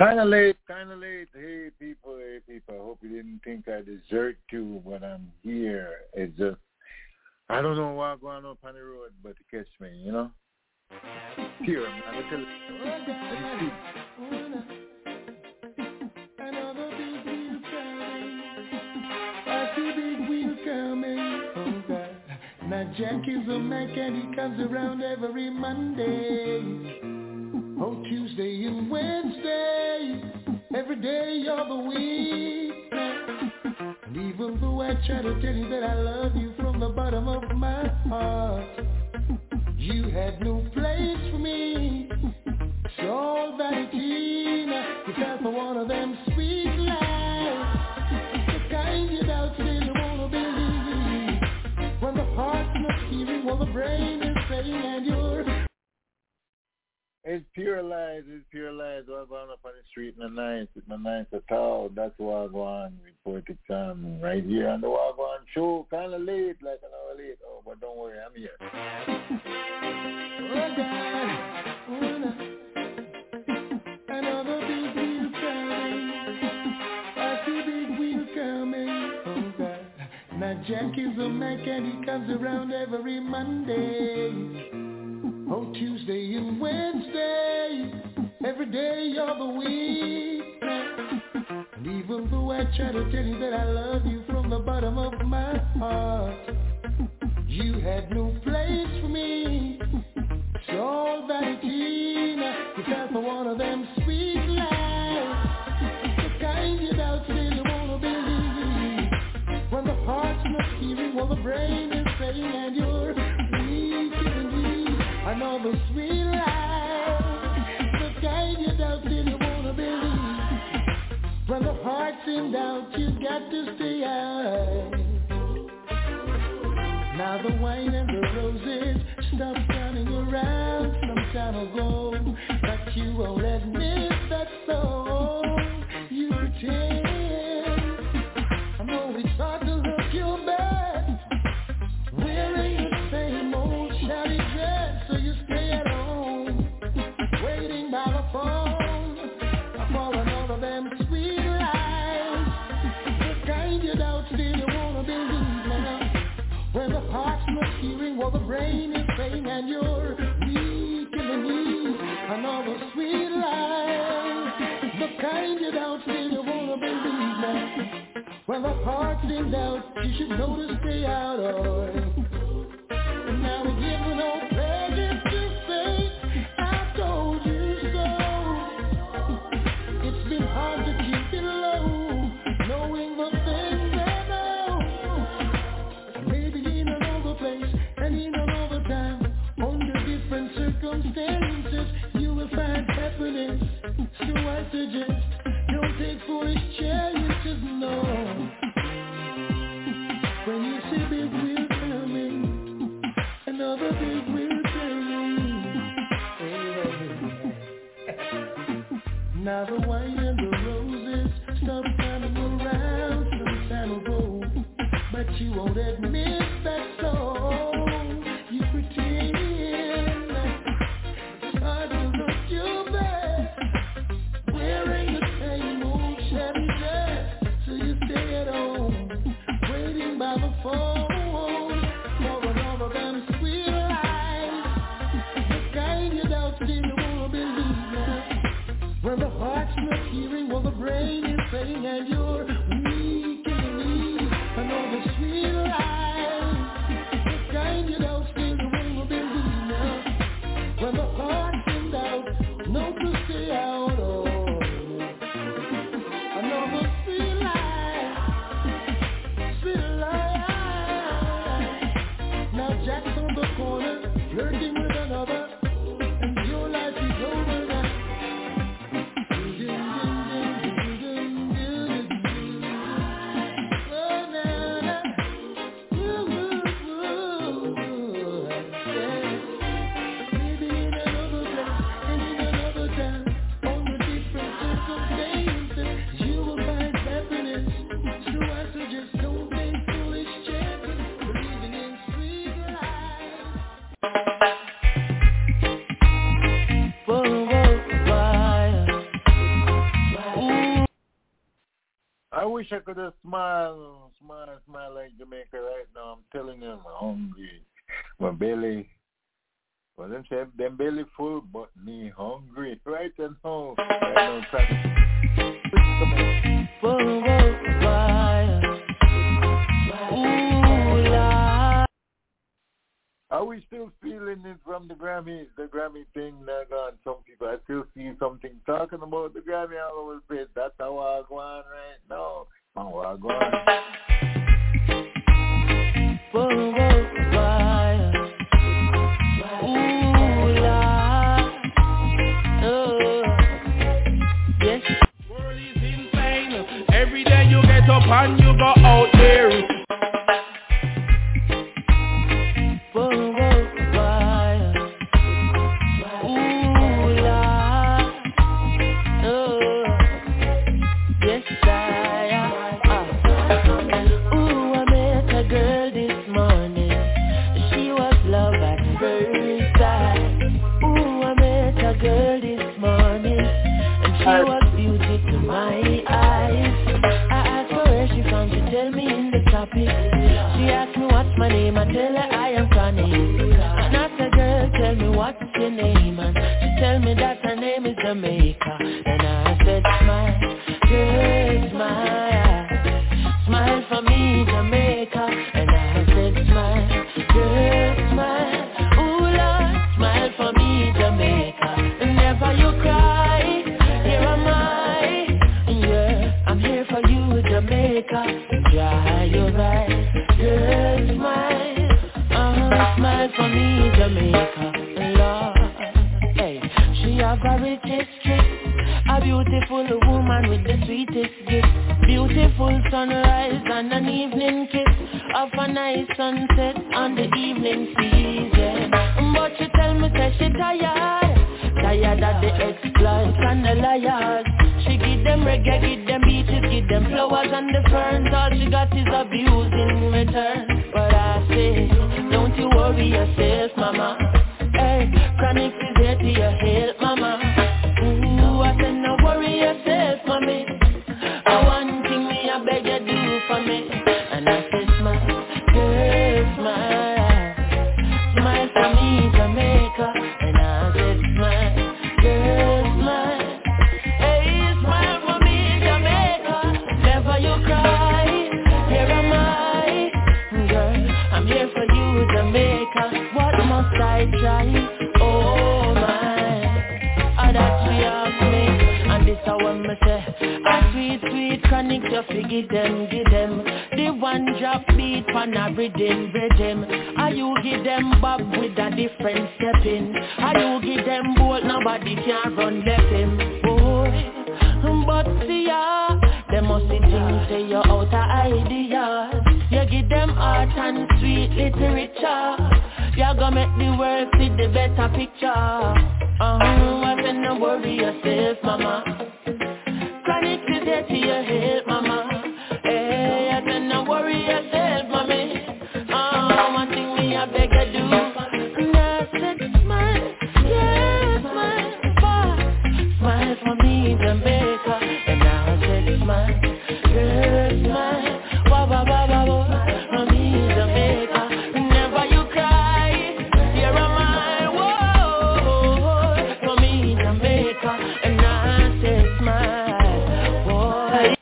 Kind of late. Hey people. I hope you didn't think I desert you, but I'm here. It's just I don't know what's going on the road, but to catch me, you know. Here, man. I tell you. Let me see. Another big wheel coming. I see big wheel coming. Oh God. Now Jack is a Mac and he comes around every Monday. Oh, Tuesday and Wednesday, every day of the week. And even though I try to tell you that I love you from the bottom of my heart, you had no place for me. It's all vanity. You fell for one of them sweet lies, the kind you doubt still you wanna believe. When the heart's not hearing, while the brain is saying, and you're It's pure lies. What's going up on the street in the night, with my nice at all. That's what I go on. Report it right here on the Wagwan show. Kind of late, like an hour late. Oh, but don't worry, I'm here. Oh God, oh no. Another big wheel coming. I see big wheel coming. Oh God. Now Jack is a Mac and he comes around every Monday. Oh, Tuesday and Wednesday, every day of the week. And even though I try to tell you that I love you from the bottom of my heart, you had no place for me. It's all vanity. You fell for one of them sweet lies, the kind you doubt still you wanna believe. When the heart's not hearing, while the brain is saying, and you're weak and weak. Another sweet life, the kind you doubt still you wanna believe. When the heart's in doubt, you got to stay out. Now the wine and the roses stop standing around some time ago, but you won't admit that's so. You pretend. I know it's hard to look your best, wearing the same old shabby dress, so you stay at home, waiting by the phone for another of them sweet lies, the kind you doubt still you wanna believe now. When the heart's not hearing what the brain is saying, and you're weak in the knees, another sweet lie, the kind you doubt still you wanna believe now. When the heart's in doubt, you should know to stay out of it. And now we give you no pleasure to say, I told you so. It's been hard to keep it low, knowing the things I know. Maybe in another place and in another time, under different circumstances, you will find happiness. So I suggest, don't take foolish chances, no. When you see big wheel coming, another big wheel coming. Now the wine and the roses stop coming around some time ago, but you won't admit that's so. You pretend. It's hard to look your best, wearing the same old shabby dress, so you stay at home, waiting by the phone for another of them sweet lies, the kind you doubt still you wanna believe now. When the heart's not hearing what the brain is saying, and you're weak in the knees, another sweet lies, the kind you doubt still you wanna believe now. When the heart's in doubt, know to stay out of another sweet lie, sweet lie. Now Jack's on the corner, flirting with another, and your life is over now. Oh, na, na. wish I could have smile like Jamaica right now. I'm telling you, I'm hungry. My belly, well, them say them belly full, but me hungry. Right and home. Right now, are we still feeling it from the Grammy thing that gone? Some people, I still see something talking about the Grammy all over the place. That's how I go on right now. How I go on. Yes. World is insane. Every day you get up and you go out there. My name, I tell her I am funny. And I said, girl, tell me what's your name. And she tell me that her name is Jamaica. And I said, smile, girl, smile. Smile for me, Jamaica. And I said, smile, girl, smile. Ooh, Lord, smile for me, Jamaica. Whenever you cry, here am I. Yeah, I'm here for you, Jamaica. Dry your eyes, girl, smile. Smile for me, Jamaica. Lord, hey, she have a rich history, a beautiful woman with the sweetest gift. Beautiful sunrise and an evening kiss of a nice sunset on the evening season. But she tell me that she tired of the exploits and the liars. She give them reggae, give them beaches, give them flowers and the ferns. All she got is abuse in return. But I say, don't you worry yourself, mama. Hey, Chronic is here to your help, mama. Ooh, I said, no worry yourself, mommy. One thing me, I beg you do for me. And I said, smile, girl, smile. Smile for me, Jamaica. And I said, smile, girl, smile. Hey, smile for me, Jamaica. Never you cry, here am I. Girl, I'm here for you, Jamaica. What must I try? Oh my, that she asked me. And this I want me say, a sweet chronic, you forgive them, give them. The one drop beat pan a rhythm. Are you give them bob with a different step in? Are you give them bolt, nobody can run left him. Boy, but see ya, they must think say you're out of ideas. You give them art and sweet literature. You're gonna make the world see the better picture. I said no worry yourself, mama. Chronic is here to your help, mama. Hey, I said no worry yourself, mommy. One thing me I beg you do. And I said smile, yeah, smile for me, Jamaica. And I said smile, yeah, smile, for me, Jamaica. Never you cry, here am I, whoa, for me, Jamaica. And I said smile, boy.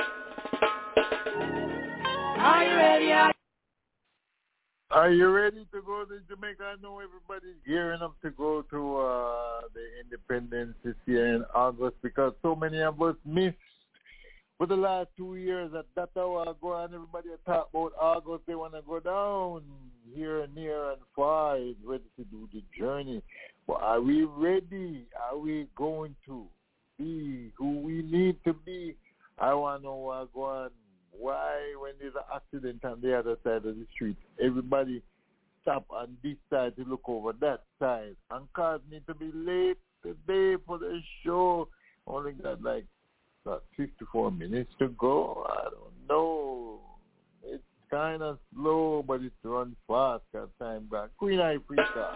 Are you ready? Are you ready to go to Jamaica? I know everybody's gearing up to go to the Independence this year in August because so many of us missed for the last 2 years. That's how I go on. Everybody talk about August. They want to go down here, near, and far. Is ready to do the journey. But are we ready? Are we going to be who we need to be? I want to know what's going on. Why, when there's an accident on the other side of the street, everybody stop on this side to look over that side and cause me to be late today for the show? Only got like 54 minutes to go. I don't know. It's kind of slow, but it's run fast. Got time back. Queen Eye Freestyle.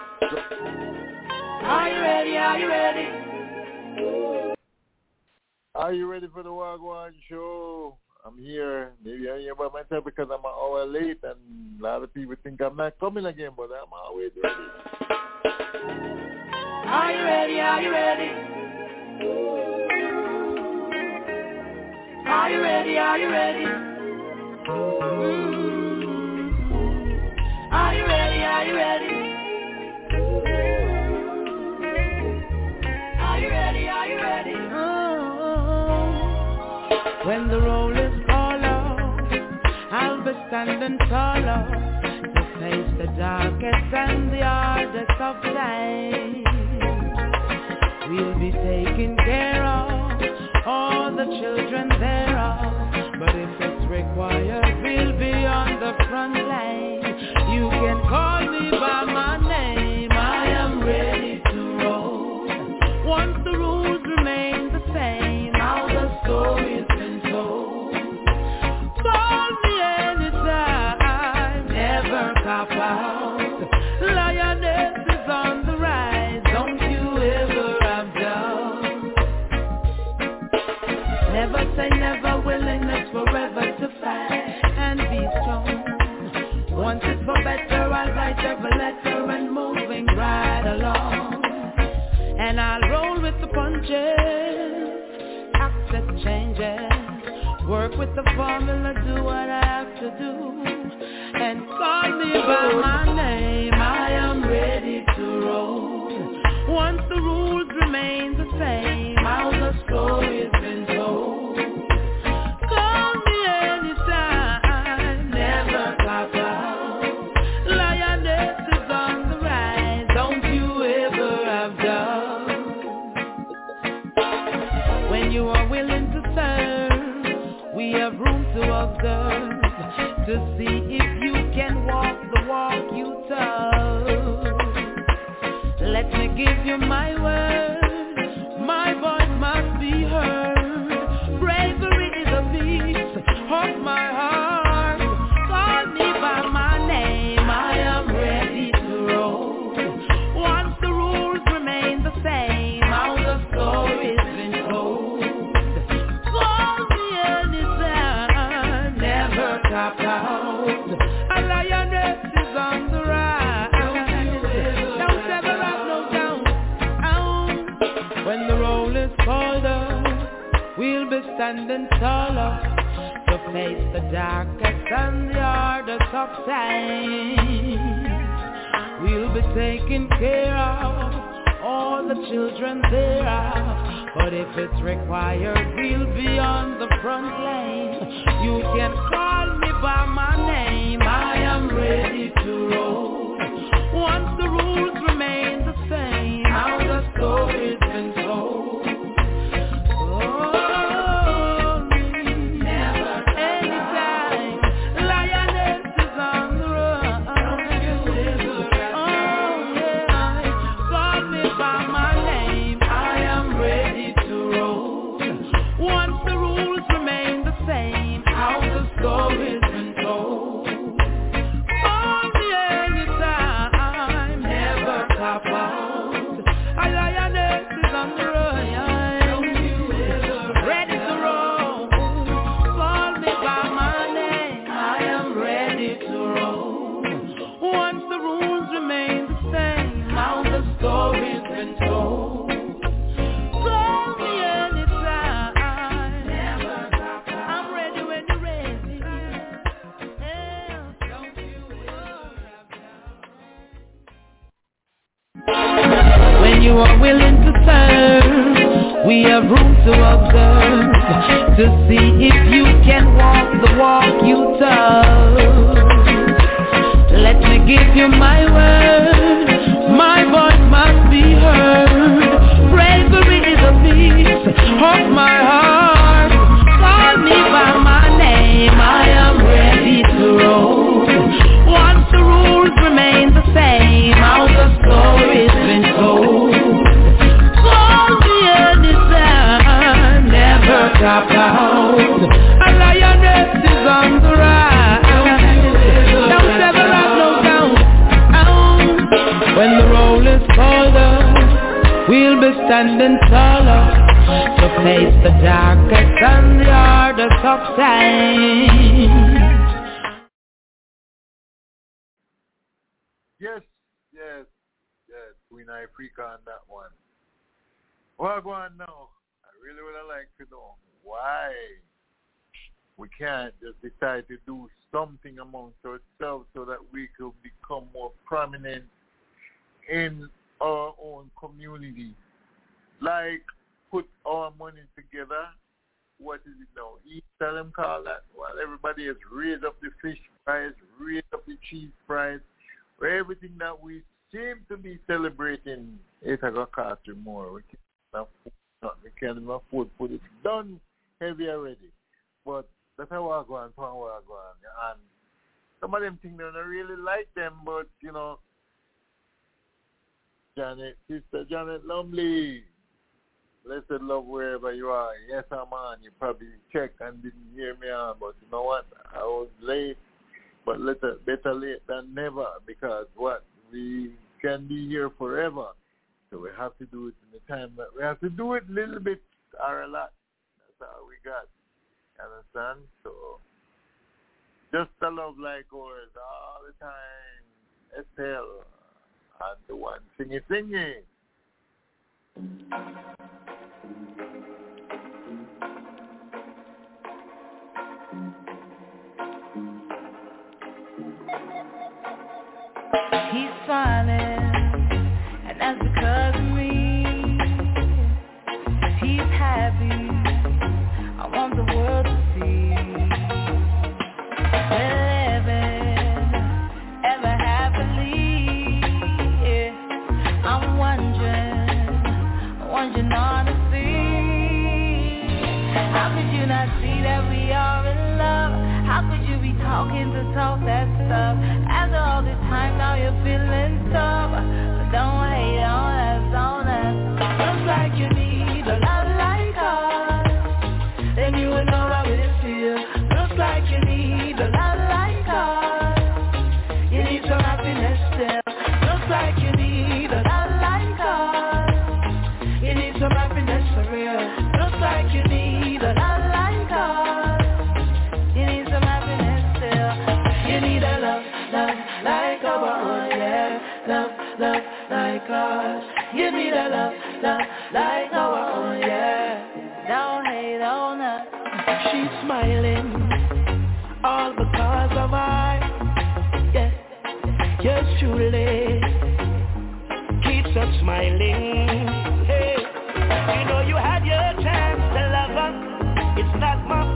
Are you ready? Are you ready? Are you ready for the Wagwan show? I'm here. Maybe I'm here by myself because I'm an hour late, and a lot of people think I'm not coming again, but I'm always ready. Are you ready? Are you ready? Are you ready? Are you ready? Are you ready? Are you ready? Are you ready? Are you ready? When the roll is called off, I'll be standing taller to face the darkest and the hardest of times. We'll be taking care of all the children thereof, but if it's required, we'll be on the front line. You can call me by my name, I am ready to roll. Once the rules remain the same, how the story's been told. Call me anytime, never cop out. Lioness is on the rise, don't you ever have doubt. Never say never, willingness forever to fight and be strong. Once it's for better, I'll write every letter and moving right along. And I'll roll with the punches, accept changes, work with the formula, do what I have to do, and call me by my name, I am ready to roll. Once the rules remain the same, how the story's been told. Call me anytime, never cop out. Lioness is on the rise, don't you ever have doubt. When you are willing to serve, we have room to observe, to see if you can walk the walk you tell. Let me give you my word, my voice must be heard. Bravery is a piece of my heart. Call me by my name, I am ready to roll. Once the rules remain the same, how the story's been told. Call me anytime, never cop out. A lioness is on the rise, don't ever have no doubt. When the roll is called up, we'll be standing taller to face the darkest and the hardest of times. We'll be taking care of all the children there are, but if it's required, we'll be on the front line. You can call me by my name, I am ready to roll. Once the rules remain the same, how the story's been told. You are willing to serve, we have room to observe, to see if you can walk the walk you tell. Let me give you my word, my voice must be heard. Bravery is a piece of my heart. Call me by my name, I am ready to roll. Once the rules remain the same, how the story's been told. Cop out. A lioness is on the rise, don't ever have no doubt. When the roll is called up, we'll be standing taller to face the darkest and the hardest of times. Yes. Queen Africa on that one. Well, go on now. I really would have liked to know why we can't just decide to do something amongst ourselves so that we could become more prominent in our own community. Like, put our money together. What is it now? Tell them call that. Well, everybody has raised up the fish price, raised up the cheese price, where everything that we seem to be celebrating, it's going to cost you more. We can't even afford food. It's done heavy already. But that's how I go on. And some of them think they don't really like them, but, you know, Sister Janet Lumley, blessed love wherever you are. Yes, I'm on. You probably checked and didn't hear me on, but you know what? I was late, but better late than never, because what? We can be here forever. So we have to do it in the time that we have to do it a little bit or a lot. That's all we got. Understand? So just a love like ours all the time. Estelle and the one singing. He's smiling, and that's because of me. He's happy, I want the world to see. We're living ever happily, yeah. I'm wondering honestly, how could you not see that we are in love? How could you be talking to talk that stuff? After all this time now you're feeling tough, but don't hate on us. Looks like you need a love like us, then you would know how it feels. Looks like you need a love like us, you need some happiness still. Looks like you need a love like us, you need some happiness for real. Looks like you need a love like us, you need some happiness still. You need a love like our own, yeah. Love like us. You need a love like our own, yeah. Don't hate on us. She's smiling, all because of I, yeah. Yours truly keeps us smiling. Hey, you know you had your chance to love us. It's not my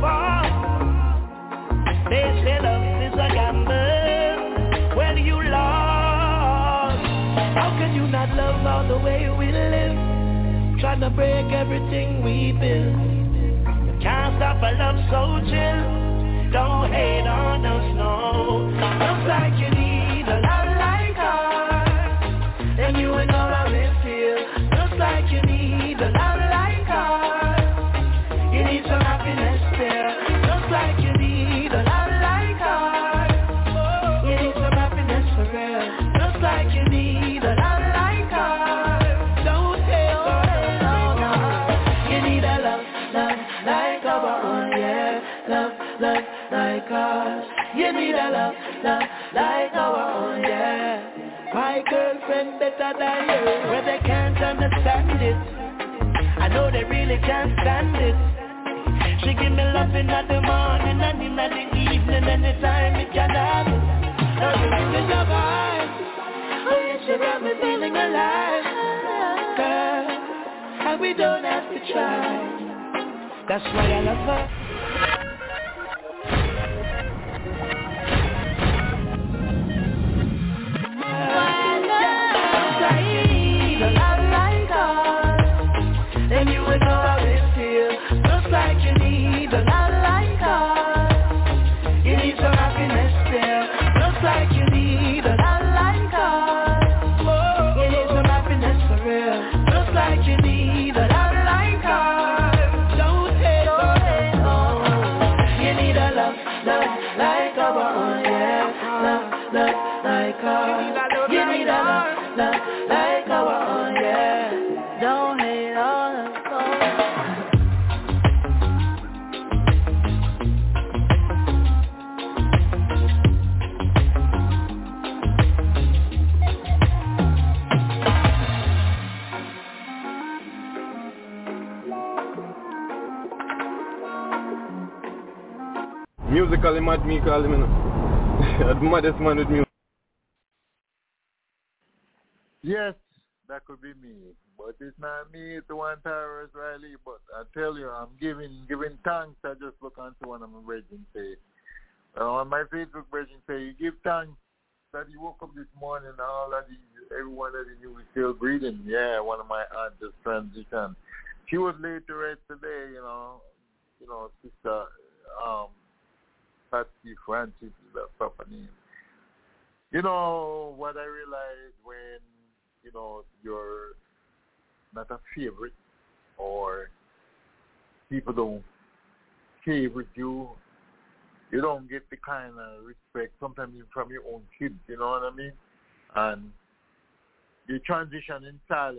fault. They say love is a gamble. Well, you lost. How can you not love all the way we live? Trying to break everything we build. Can't stop a love so chill. Don't hate on us, no. Looks like you need a love like ours, then you would know how it feels. Looks like you need a love like ours, you need some happiness there. Looks like you need a love like ours, you need some happiness for real. Looks like you need a love like ours, don't hate on us. You need a love like our own, yeah. Love like ours. You need a love like our own, yeah. My girlfriend better than you, where they can't understand it. I know they really can't stand it. She give me loving at the morning and in the evening, anytime it can happen. Everything is a vibe. Oh yeah, she got me feeling alive, girl, and we don't have to try. That's why I love her. Then you would know how it feels. Looks like you need a lot like us, you need some happiness still. Looks like you need a lot like us, you need some happiness for real. Looks like you need a lot like us. Don't hate on Musically mad me call him, you know. The maddest man with music. Yes, that could be me. But it's not me, it's the one Tyrus Riley. But I tell you, I'm giving thanks. I just look onto one of my brethren say. On my Facebook brethren say, you give thanks that you woke up this morning and all that everyone that you knew is still breathing. Yeah, one of my aunts just transitioned. She was laid to rest today, you know, Sister Patsy Francis is that proper name. You know what I realized when, you know, you're not a favorite or people don't favorite you, you don't get the kind of respect sometimes even from your own kids, you know what I mean? And you transition in silence.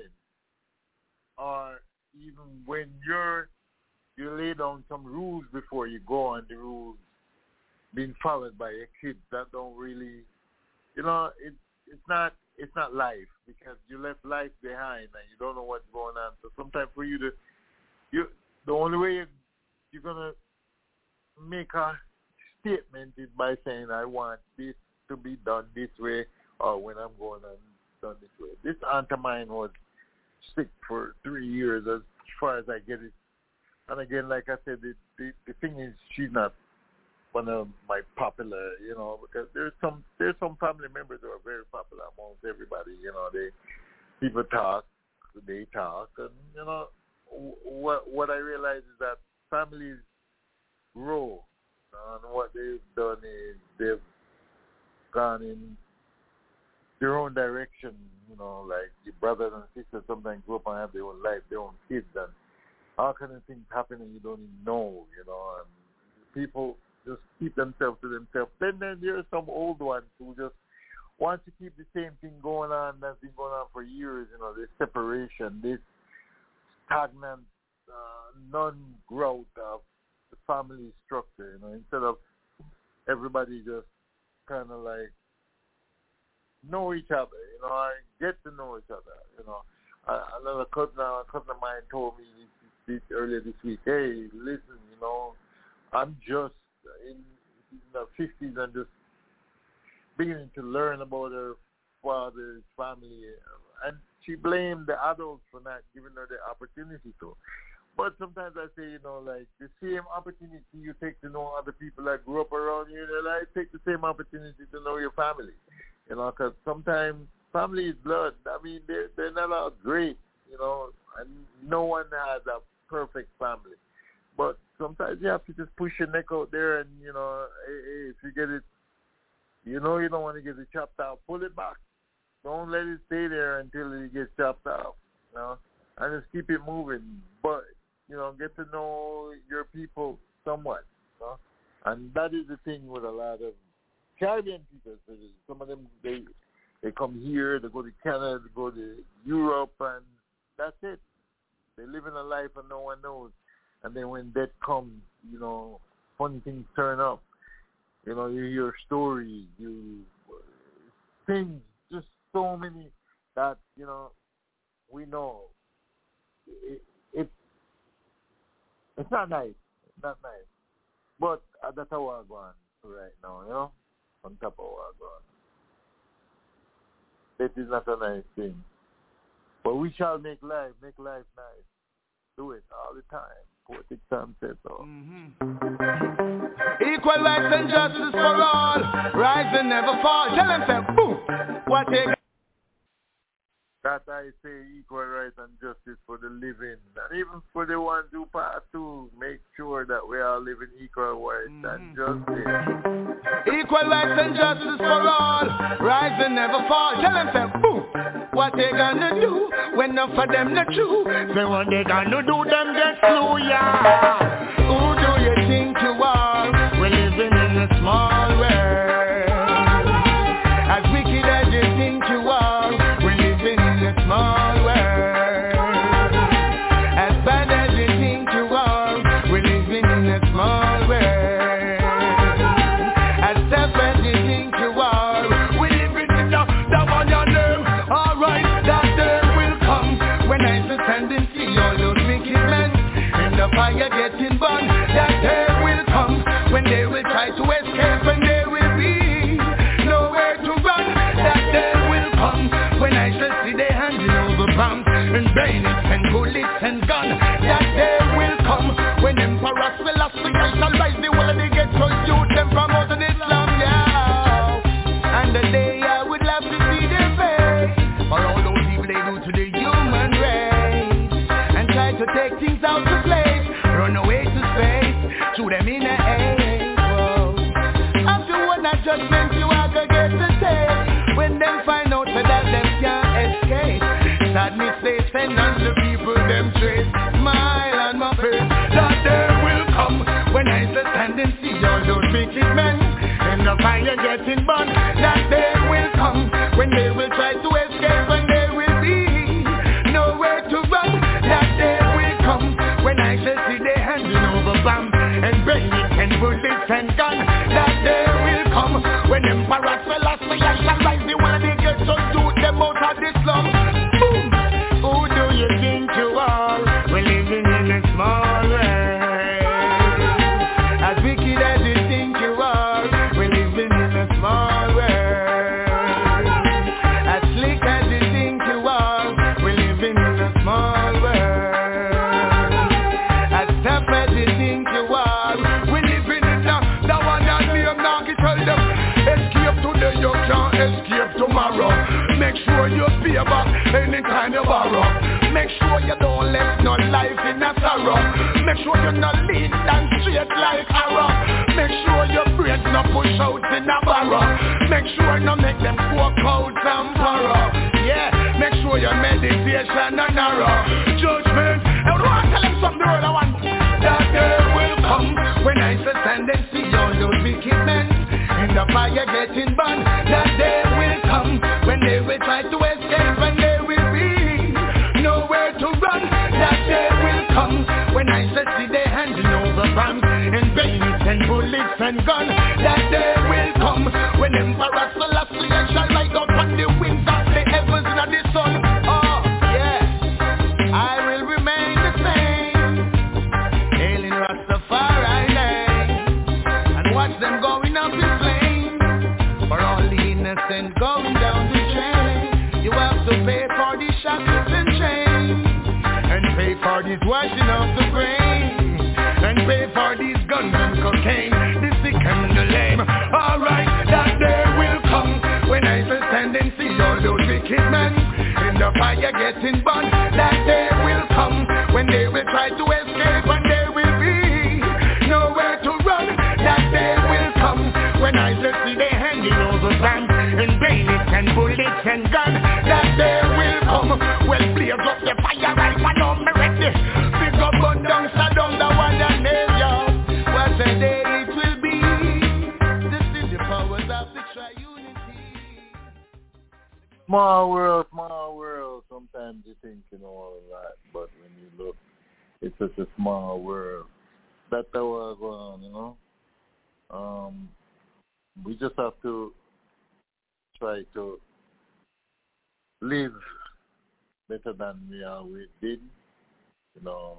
Or even when you lay down some rules before you go, and the rules being followed by your kids, that don't really, you know, it's not life, because you left life behind and you don't know what's going on. So sometimes for you the only way you're gonna make a statement is by saying, I want this to be done this way, or when I'm going on done this way. This aunt of mine was sick for 3 years, as far as I get it. And again, like I said, the thing is, she's not one of my popular, you know, because there's some family members who are very popular amongst everybody. You know, people talk, they talk, and you know, what I realize is that families grow, and what they've done is they've gone in their own direction. You know, like your brothers and sisters sometimes grow up and have their own life, their own kids, and all kind of things happen and you don't even know, you know, and people just keep themselves to themselves. Then there are some old ones who just want to keep the same thing going on that's been going on for years, you know, this separation, this stagnant non-growth of the family structure, you know, instead of everybody just kind of like know each other, you know, and get to know each other, you know. Another cousin of mine told me this earlier this week, hey, listen, you know, I'm just in the 50s and just beginning to learn about her father's family, and she blamed the adults for not giving her the opportunity to. But sometimes I say, you know, like the same opportunity you take to know other people that grew up around you, you know, like take the same opportunity to know your family, you know, because sometimes family is blood. I mean, they're not all great, you know, and no one has a perfect family. But sometimes you have to just push your neck out there and, you know, hey, if you get it, you know you don't want to get it chopped out, pull it back. Don't let it stay there until it gets chopped out, you know, and just keep it moving. But, you know, get to know your people somewhat, you know. And that is the thing with a lot of Caribbean people. Some of them, they come here, they go to Canada, they go to Europe, and that's it. They live in a life and no one knows. And then when death comes, you know, funny things turn up. You know, you hear stories, things, just so many that, you know, we know. It's not nice. It's not nice. But that's how we're going right now, you know, on top of what we're going. It is not a nice thing. But we shall make life nice. Do it all the time. Poetic Sam said so. Equal rights and justice for all. Rise and never fall. Tell them, say, boom. What they That I say equal rights and justice for the living. And even for the ones who pass through, make sure that we are living equal rights and justice. Equal rights and justice for all. Rise and never fall. Tell them, say, boom. What they gonna do when not for them the truth? Say what they gonna do, them get slew, yeah. Who do you think you are? We're living in a small world. As wicked as you think you are, we're living in a small world. As bad as you think you are, we're living in a small world. As tough as you think you are, we're living in the one your name. Alright, that day will come when I stand and see all those wicked men in the fire getting burned. That day will come when they will try bayonets and bullets and guns. That day will come when Emperor Selassie shall rise the world they get to youth them from out of Islam, yeah. And the day I would love to see their face for all those evil they do to the human race and try to take things out of place, run away to space, throw them in the air. After one judgment you are gonna get to take when them find out that them can't escape. Sadness they send on the people them trace. Smile on my face. That day will come when I stand and see all those wicked men in the fire getting burned. That day will come when they will try to escape and there will be nowhere to run. That day will come when I shall see they handing over bombs and bayonets and bullets and guns. That day will come when Emperor Selassie shall rise the world they get to do them out of the slum. Boom! Who do you think you are? We're living in a small world. As wicked as you think you are, we're living in a small world. As slick as you think you are, we're living in a small world. As tough as you think you are, we're living in the one that name now can tell them. Escape today, you can't escape tomorrow. Make sure you pay back any kind of borrow. Make sure you don't let no life in a sorrow. Make sure you not lead and straight like arrow. Make sure your brains no push out in a barrow. Make sure no make them walk out and borrow. Yeah, make sure your meditation and narrow. Judgment, I don't want to tell them something I want. That day will come when I stand and see all those wicked men in the fire getting burned. That day will come when they will try to escape and there will be nowhere to run. That day will come when I shall see they handing over bombs and bayonets and bullets and guns. That day will come when Emperor Selassie shall rise up on the wings of the heavens and the sun. Oh yeah, I will remain the same, hailing Rastafari name, and watch them going up in flames. For all the innocent going down the drain, you have to pay for the shackles and chains, and pay for this washing of the brain, and pay for these guns and cocaine, the sick and the lame. Alright, that day will come when I shall stand and see all those wicked men in the fire getting burned. That day will come when they will try to escape and there will be nowhere to run. That day will come when I shall see they handing over bombs and bayonets and bullets and guns. That day will come. Well, blaze up the fire right now, me ready. Big up and down, Saddam, the one that nailed you. What a day it will be. This is the powers of the triunity. Small world, small world. Sometimes you think you know all that, but when you look, it's such a small world. That's how it's going on, you know. We just have to try to live better than we always did. You know,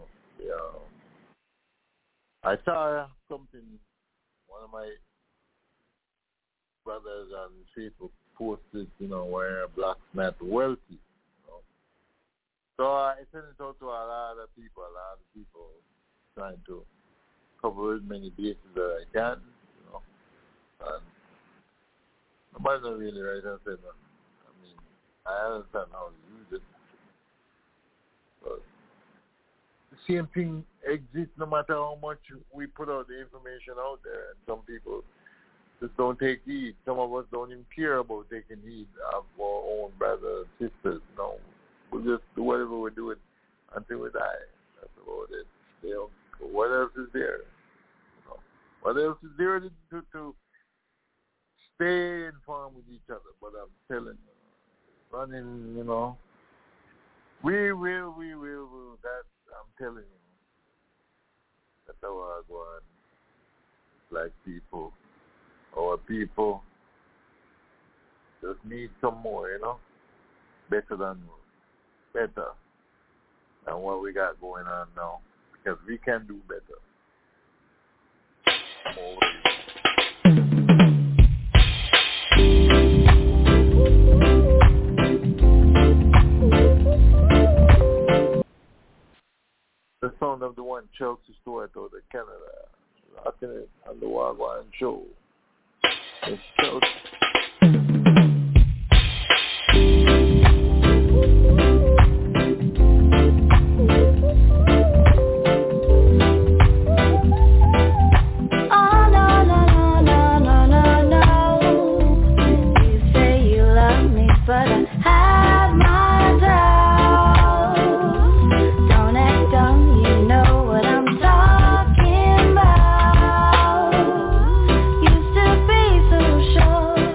I saw something, one of my brothers on Facebook posted, you know, where blacks not wealthy. You know? So I sent it out to a lot of people trying to cover as many bases that I can, you know. And nobody's not really right and said, I mean, I understand how to use it. But the same thing exists no matter how much we put out the information out there. And some people just don't take heed. Some of us don't even care about taking heed of our own brothers and sisters. No, we'll just do whatever we're doing until we die. That's about it. What else is there? You know, what else is there to stay informed with each other? But I'm telling you, running, you know, we will. I'm telling you, that's how I go on. Like people, our people just need some more, you know, better than what we got going on now, because we can do better. Wagwan Chelsea Stewart out of Canada. Rocking it on the Wagwan Show. It's Chelsea. Used to be so sure.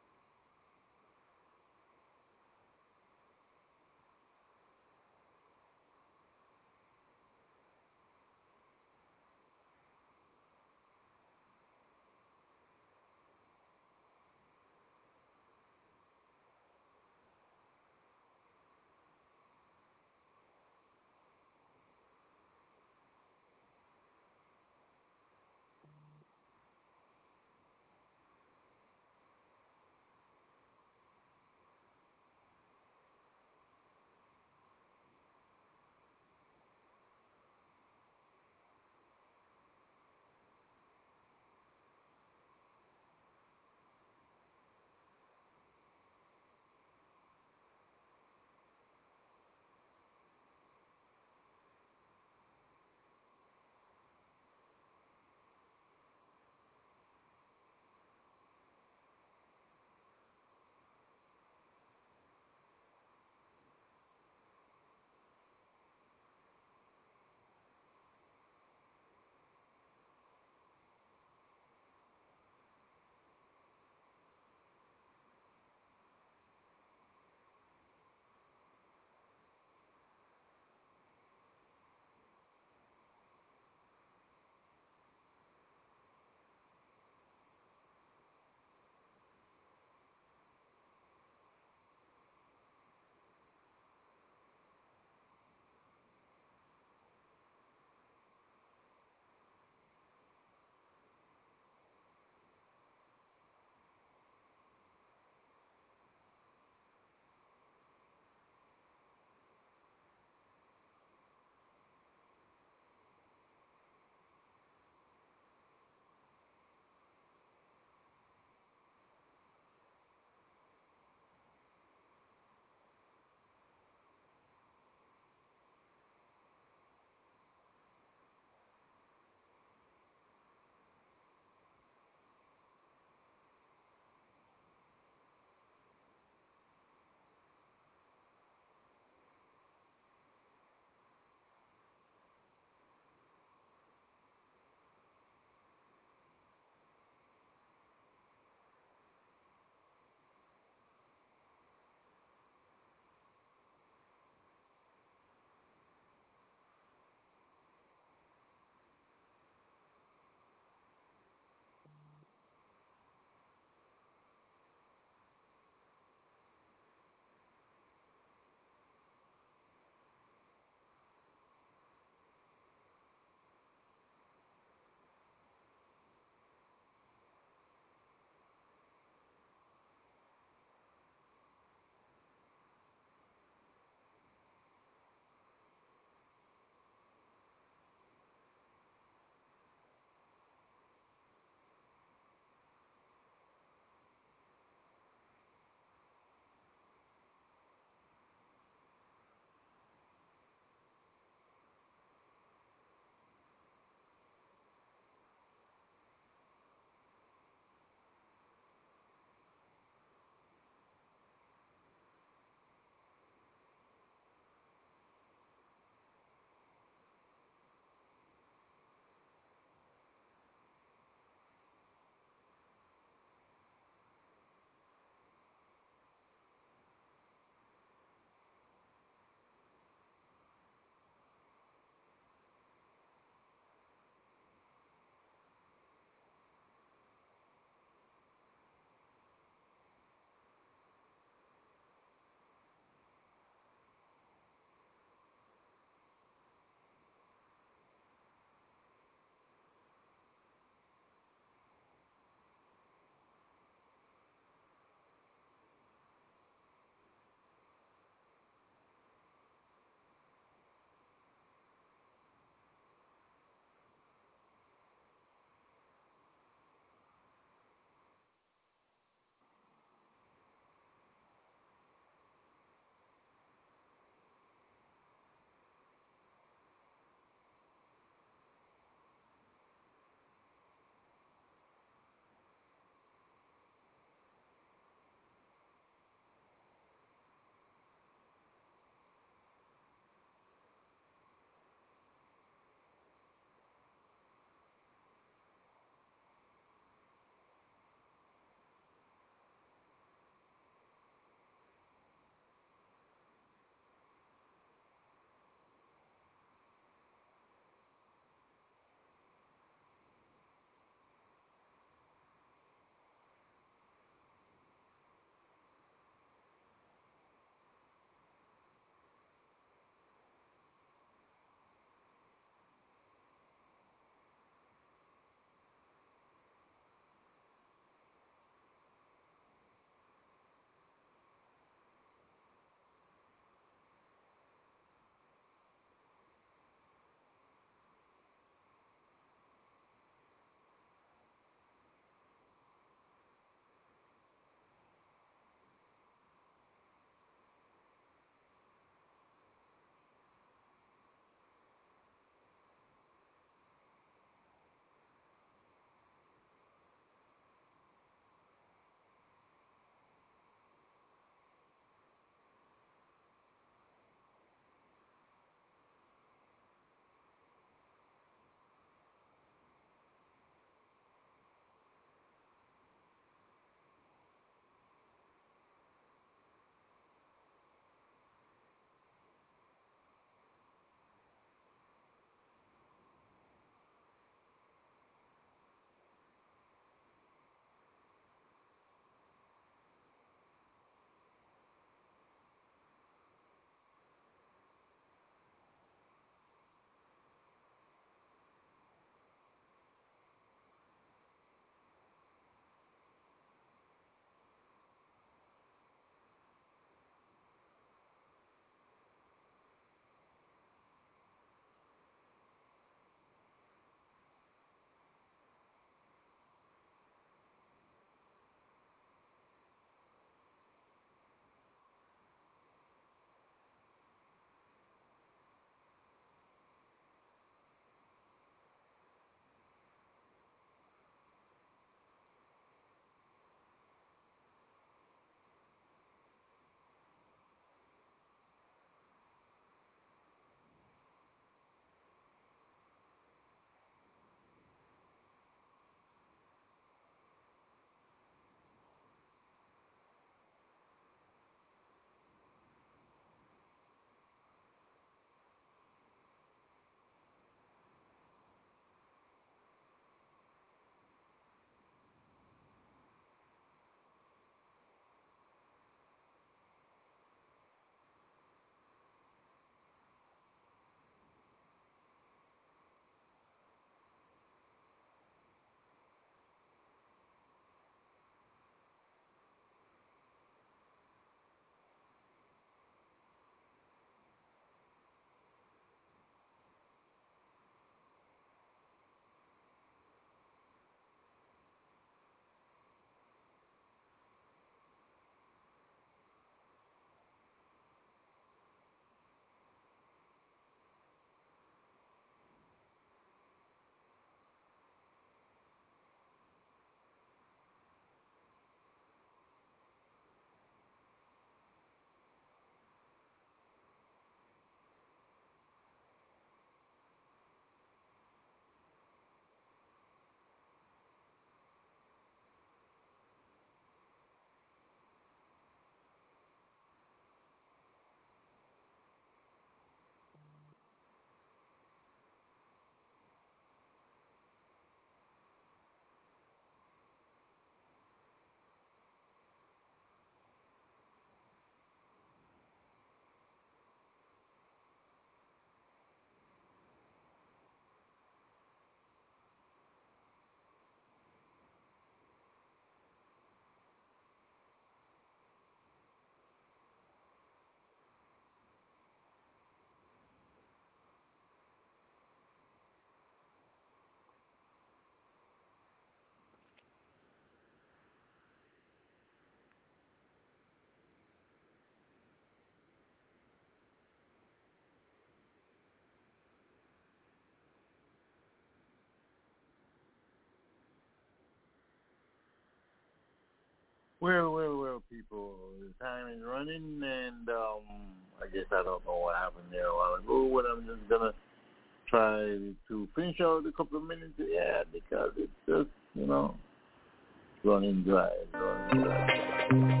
Well, people, the time is running, and I guess I don't know what happened there a while ago, but I'm just gonna try to finish out a couple of minutes, yeah, because it's just, running dry, running dry.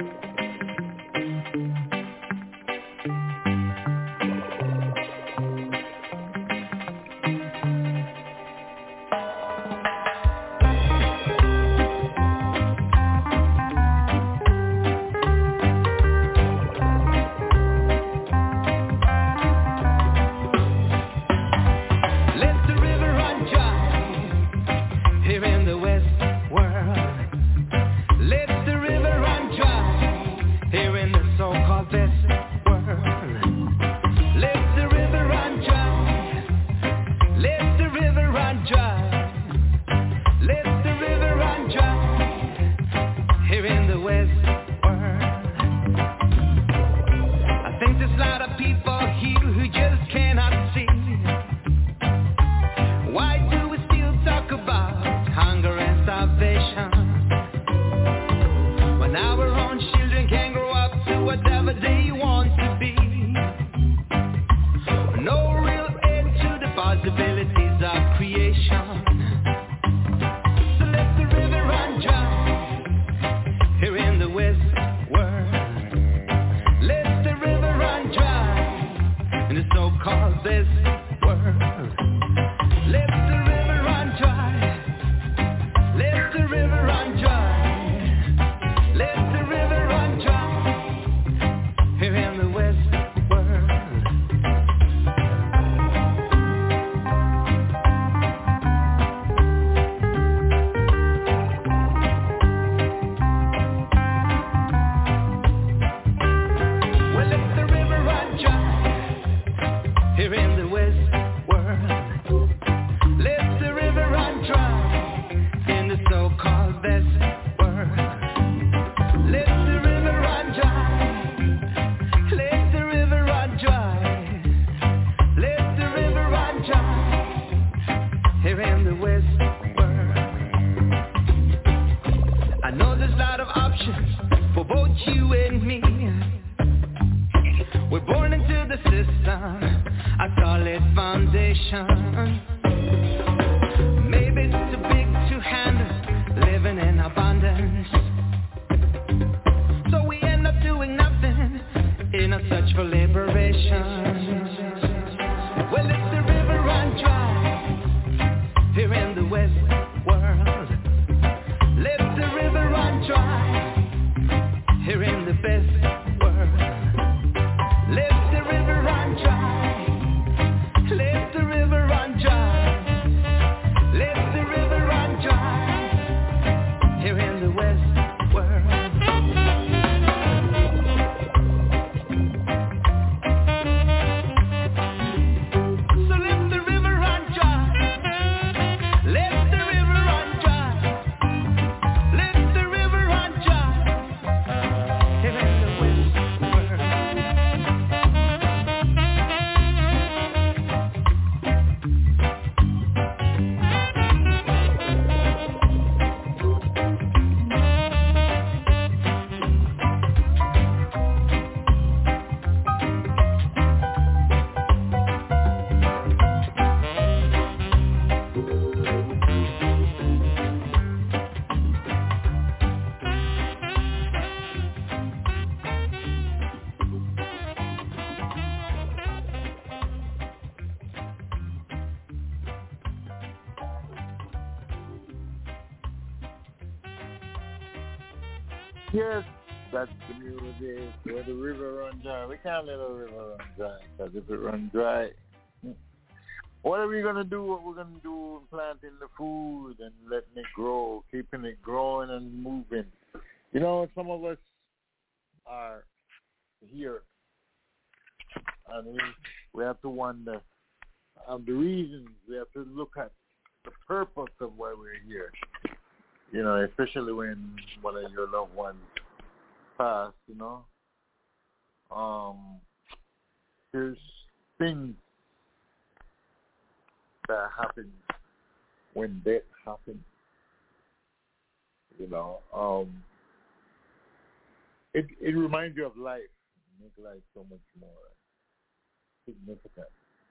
Yes, that's the music where the river runs dry. We can't let the river run dry, because if it runs dry, what are we going to do? What we're going to do in planting the food and letting it grow, keeping it growing and moving. Some of us are here, and we have to wonder the reasons. We have to look at the purpose of why we're here. Especially when one of your loved ones pass, there's things that happen when death happens, it reminds you of life. Make life so much more significant.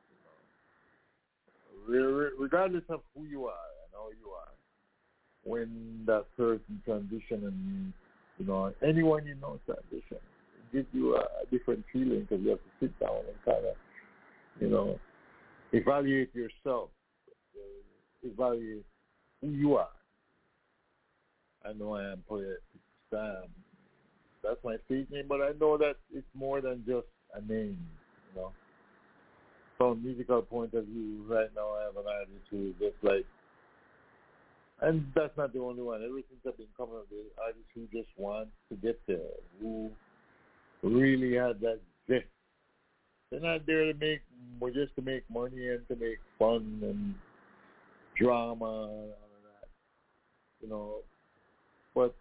Regardless of who you are and how you are, when that person transition and anyone transition, it gives you a different feeling because you have to sit down and kind of evaluate yourself, evaluate who you are. I know I am poet Sam. That's my stage name, but I know that it's more than just a name, From a musical point of view, right now I have an artist who is just like, and that's not the only one. Ever since I've been coming up with artists who just want to get there, who really had that zest. They're not there just to make money and to make fun and drama and all of that, But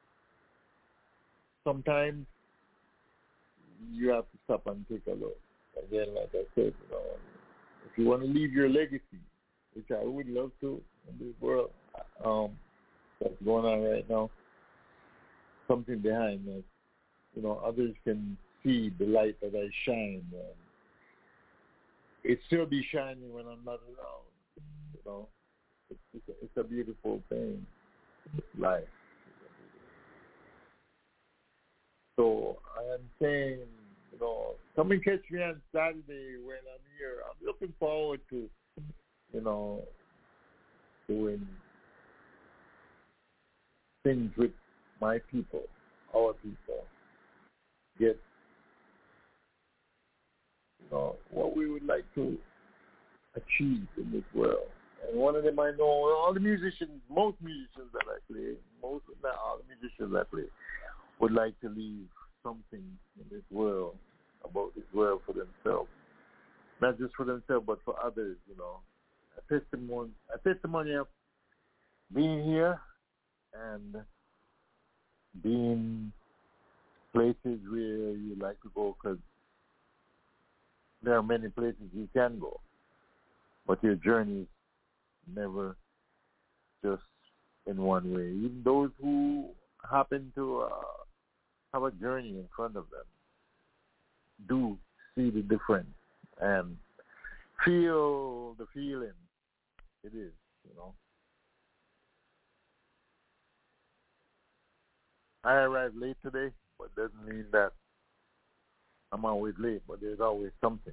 sometimes you have to stop and take a look. Again, like I said, if you want to leave your legacy, which I would love to in this world that's going on right now, something behind that, others can see the light that I shine. And it still be shining when I'm not around, It's a beautiful thing, life. So I am saying, come and catch me on Saturday when I'm here. I'm looking forward to, doing things with my people, our people, get, what we would like to achieve in this world. And one of them I know, all the musicians, most musicians that I play, not all the musicians I play, would like to leave something in this world, about this world for themselves. Not just for themselves, but for others, A testimony of being here and being places where you like to go, because there are many places you can go. But your journey is never just in one way. Even those who happen to have a journey in front of them do see the difference and feel the feeling. It is, I arrived late today, but doesn't mean that I'm always late, but there's always something.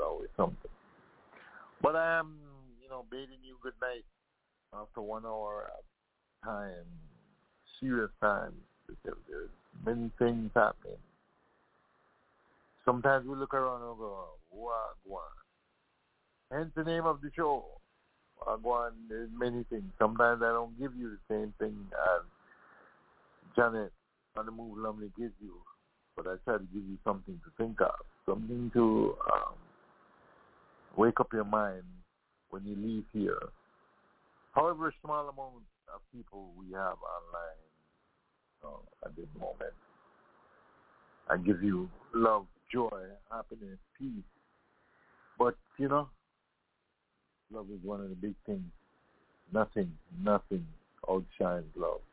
But I am, bidding you good night after 1 hour of time, serious time, because there's many things happening. Sometimes we look around and go, Wagwan. Hence the name of the show. Wagwan, there's many things. Sometimes I don't give you the same thing as Janet on the Move Lumley gives you, but I try to give you something to think of, something to wake up your mind when you leave here. However small amount of people we have online at this moment, I give you love, joy, happiness, peace. But, love is one of the big things. Nothing outshines love,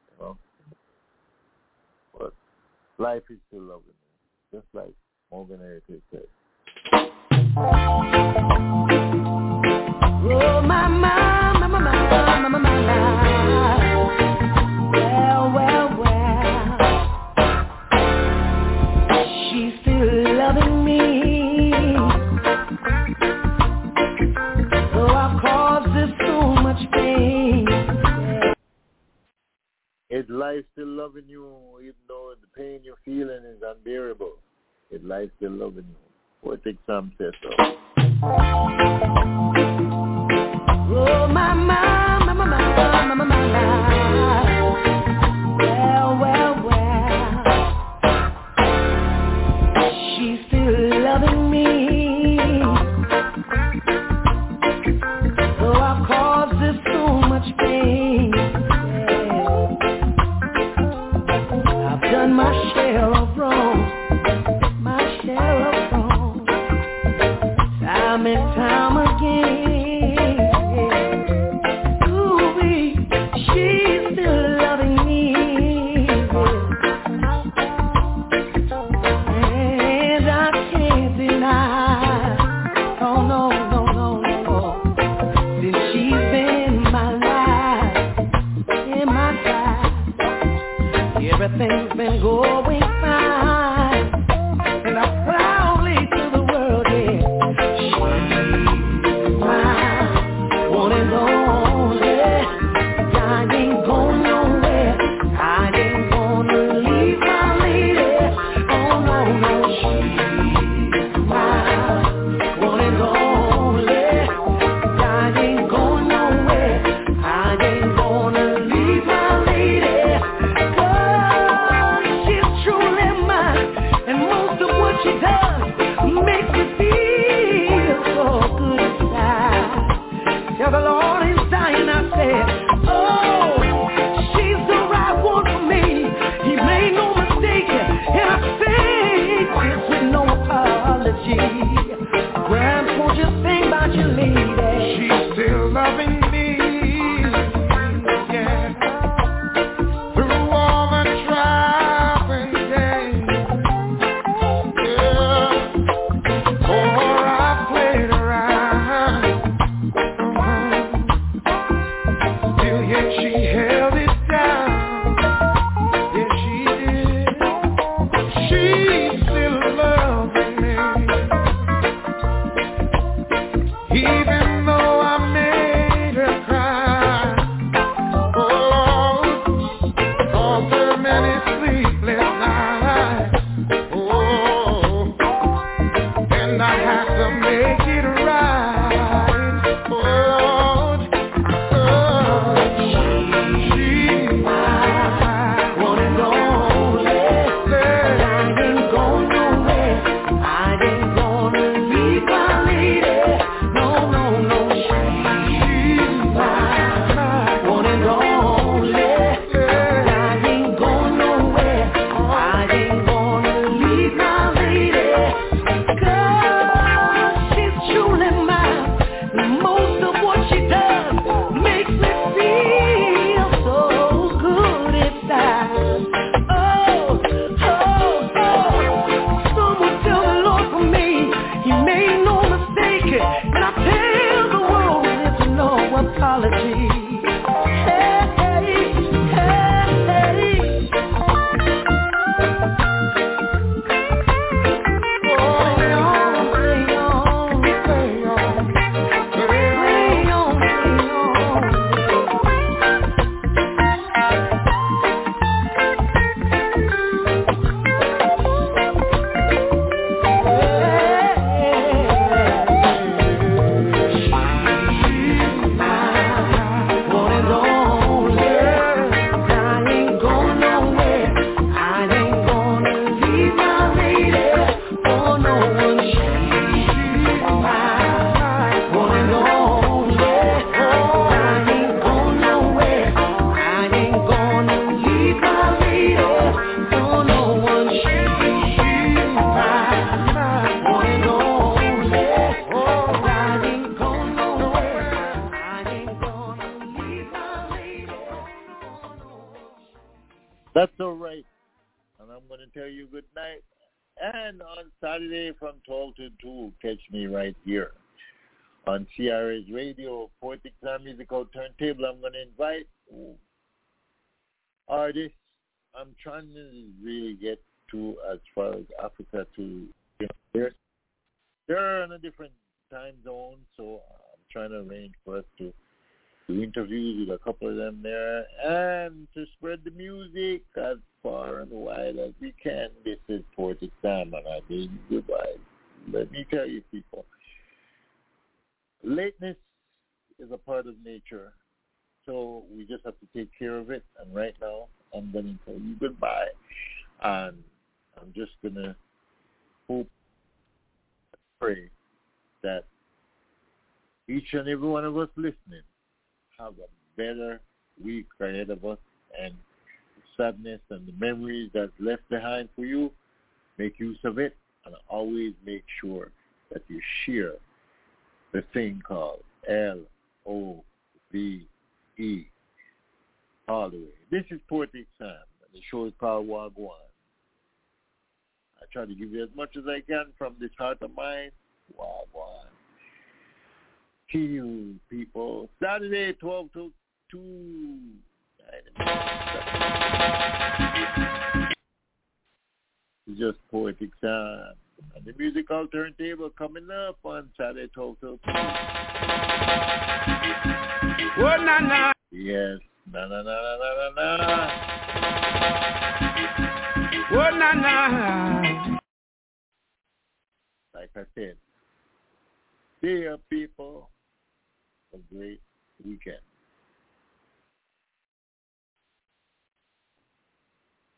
But life is still loving, just like Morgan Heritage said. Oh, my. Well. She's still loving me. Though I've caused her so much pain. Is life still loving you, even though the pain you're feeling is unbearable? Is life still loving you? Poetic Sam says so. Oh, my. Well. She's still loving me. Though I've caused her so much pain. I've done my share of wrong. Time and time again, everything's been going fine. And I proudly to the world, yeah, she's mine, one and only. I ain't going nowhere, I ain't gonna leave my lady. Oh no, no, she's mine, one and only. I ain't going nowhere, I ain't gonna leave my lady. 'Cause she's truly mine, and most of what she does makes me feel so good inside. Tell the Lord is dying, I said, oh, she's the right one for me. He made no mistake, and I say this with no apology. Gramps, won't you think about your lady? She's still loving me, yeah, through all the trials and games, yeah. For I played around, still yet she held it down. Yeah, she did. She still loving me, even though I made her cry. Oh, after many sleepless nights. Oh, and I have to make it right. Oh, she's mine, one and only. I ain't going nowhere, I ain't gonna leave my lady. No, no, no, she's mine, one and only. I ain't going nowhere, I ain't gonna leave my lady. 'Cause she's truly mine, and most of what she does makes me feel so good inside. Oh, oh, oh, someone tell the Lord for me, he made no mistake, and I tell the world it's no apology. Hey, hey, hey, oh, play on, play on, play on, play on, play on. That's all right. And I'm going to tell you good night. And on Saturday from 12 to 2, catch me right here on CRS Radio, Poetic Sound Musical Turntable. I'm going to invite artists. I'm trying to really get to as far as Africa to, they're in a different time zone, so I'm trying to arrange for us to do interviews with a couple of them there and to spread the music as far and wide as we can. This is Poetic Sam, and I bid you goodbye. Let me tell you, people, lateness is a part of nature, so we just have to take care of it. And right now, I'm going to tell you goodbye, and I'm just going to hope, pray that each and every one of us listening have a better week ahead of us, and the sadness and the memories that's left behind for you, make use of it, and always make sure that you share the thing called LOVE all the way. This is Poetic Sam, and the show is called Wagwan. I try to give you as much as I can from this heart of mine. Wagwan. To you, people. Saturday, 12 to 2. Poetic Sound. And the musical turntable coming up on Saturday Total. Oh, na na. Yes. Na na na na na na na. Oh, na na. Like I said, see you people. A great weekend.